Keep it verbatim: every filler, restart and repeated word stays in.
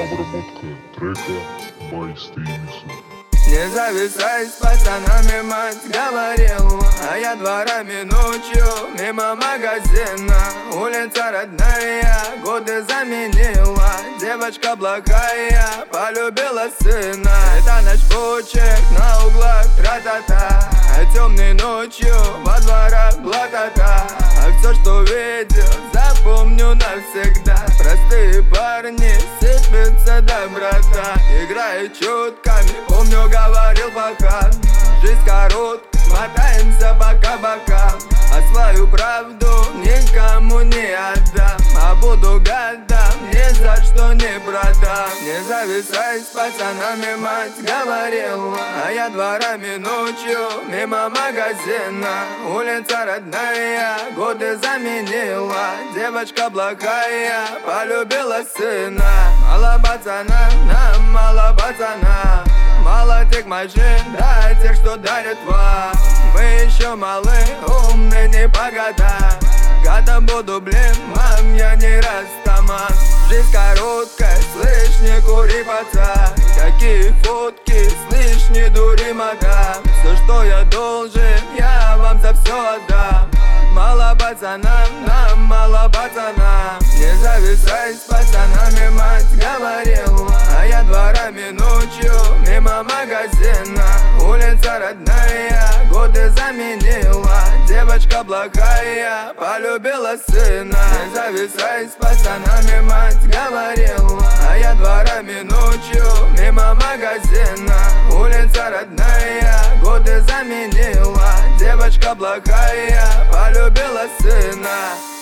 Обработка трека by Стримису. Не зависай с пацанами, мать говорила, а я дворами ночью мимо магазина. Улица родная, годы заменила. Девочка благая, полюбила сына. Это ночь почек на углах, тра-та-та. А темной ночью во дворах блатата. А все, что видел, запомню навсегда. Простые парни сыпятся доброта. Играет чутками, помню, говорил пока. Жизнь короткая, мотаемся по кабакам. А свою правду никому не отдам. А буду годам, ни за что не продам. Не зависай с пацанами, мать говорила, а я дворами ночью мимо магазина. Улица родная, годы заменила. Девочка благая, полюбила сына. Мало пацана, нам мало пацана. Мало тех машин, да тех, что дарят вам. Мы еще малы, умны не по годам. Годом буду, блин, мам, я не растаман. Жизнь короткая, слышь, не кури, пацан. Какие фотки, слышь, не дури, мадам. Все, что я должен, я вам за все отдам. Мало пацанам, нам мало пацанам. Не зависай с пацанами, мать говорила, а я дворами ночью мимо магазина. Улица родная, годы заменила. Девочка благая, полюбила сына. Не зависай с пацанами, мать говорила, а я дворами ночью мимо магазина. Улица родная, годы заменила. Девочка благая, полюбила сына.